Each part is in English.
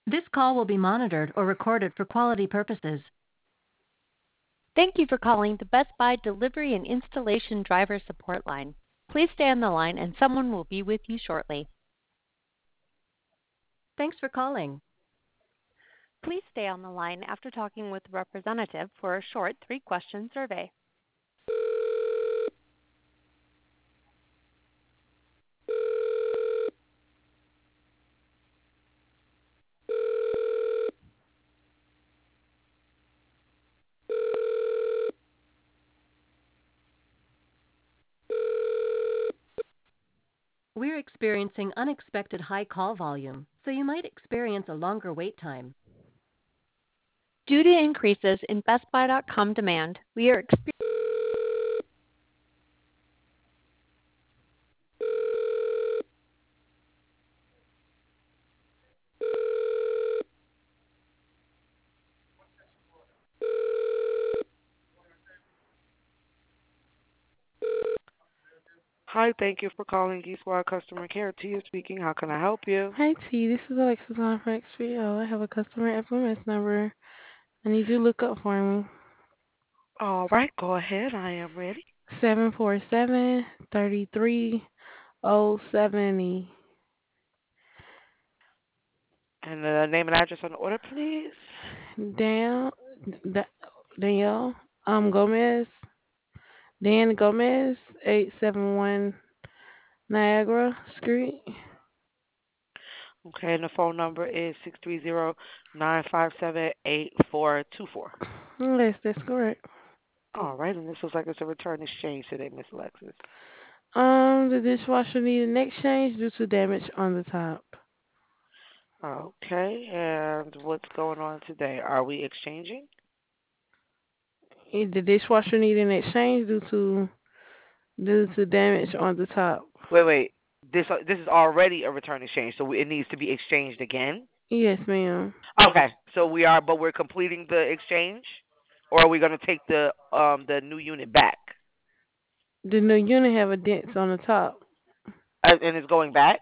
This call will be monitored or recorded for quality purposes. Thank you for calling the Best Buy Delivery and Installation Driver Support Line. Please stay on the line and someone will be with you shortly. Thanks for calling. Please stay on the line after talking with a representative for a short 3-question survey. We're experiencing unexpected high call volume, so you might experience a longer wait time. Due to increases in BestBuy.com demand, we are experiencing Hi, thank you for calling Geek Squad Customer Care. Tia speaking. How can I help you? Hi T, this is Alexis on for XPO. I have a customer FMS number. I need you to look up for me. All right, go ahead. I am ready. 747-33070. And the name and address on the order, please. Dan, Da- Danielle, Gomez, Dan Gomez, 871 Niagara Street. Okay, and the phone number is 630-957-8424. Yes, that's correct. All right, and this looks like it's a return exchange today, Miss Alexis. The dishwasher needed an exchange due to damage on the top. Okay, and what's going on today? Are we exchanging? The dishwasher needed an exchange due to damage on the top. Wait. This is already a return exchange, so it needs to be exchanged again. Yes, ma'am. Okay, so we're completing the exchange, or are we going to take the new unit back, The new unit have a dent on the top. and it's going back,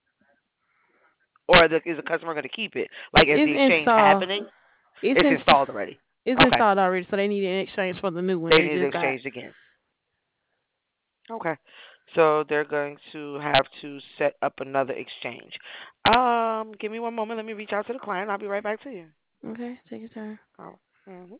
or is the customer going to keep it? Like, is It's the exchange installed. happening? It's It's in, installed already. it's Okay, installed already, so they need an exchange for the new one. they They need it just got. exchanged again. Okay, so they're going to have to set up another exchange. Give me one moment. Let me reach out to the client. I'll be right back to you. Okay, take your time. Oh. Mhm.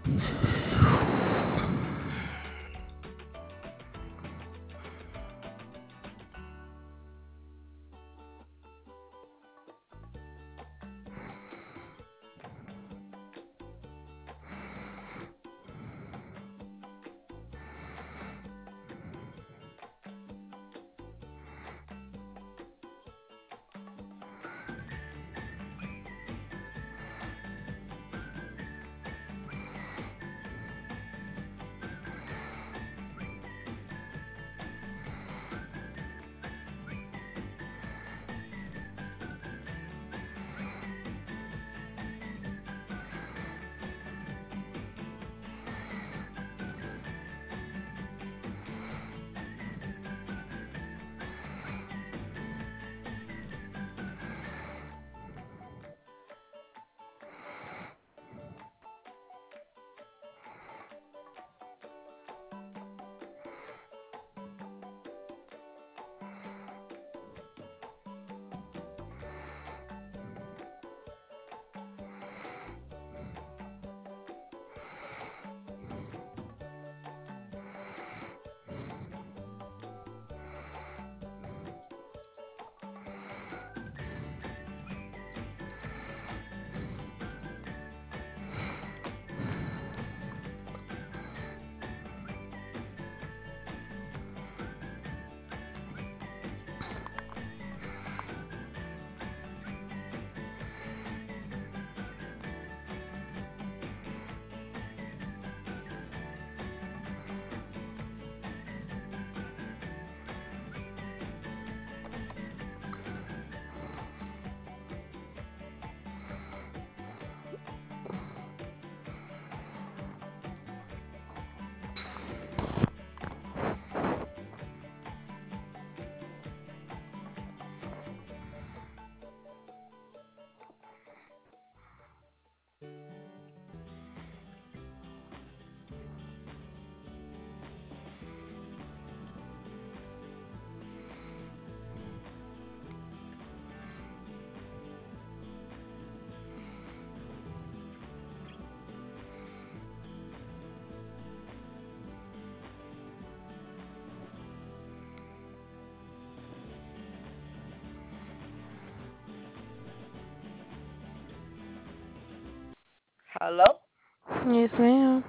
Hello? Yes, ma'am.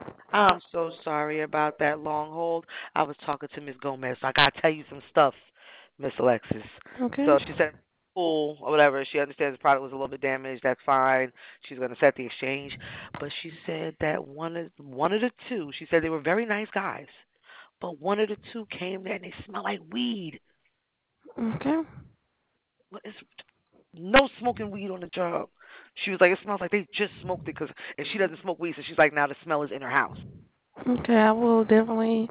I'm so sorry about that long hold. I was talking to Miss Gomez. I gotta tell you some stuff, Miss Alexis. Okay. So she said, cool or whatever. She understands the product was a little bit damaged. That's fine. She's gonna set the exchange. But she said that one of the two. She said they were very nice guys, but one of the two came there and they smell like weed. Okay. What is no smoking weed on the job? She was like, it smells like they just smoked it because, and she doesn't smoke weed, so she's like, now the smell is in her house. Okay, I will definitely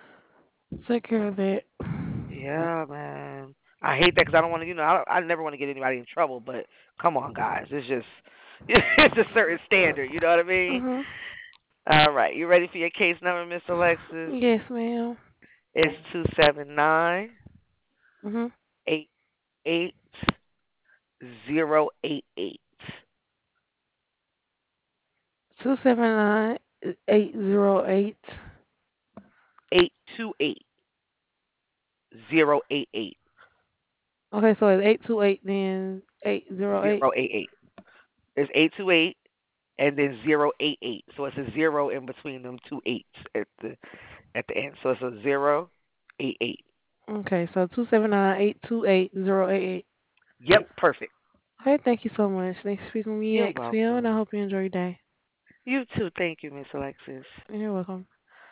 take care of that. Yeah, man. I hate that because I don't want to, I never want to get anybody in trouble. But come on, guys, it's just it's a certain standard. You know what I mean? Mhm. All right, you ready for your case number, Miss Alexis? Yes, ma'am. It's Mhm. 279-88-088. 279-8088. 828-088. Okay, so it's 828 then 808. 088. It's 828 and then 088. So it's a zero in between them two eights at the end. So it's a 088. Okay, so 279-828-088. Yep, perfect. Okay, thank you so much. Thanks for speaking with me You're at XPO, and I welcome. hope you enjoy your day. You too. Thank you, Miss Alexis. You're welcome.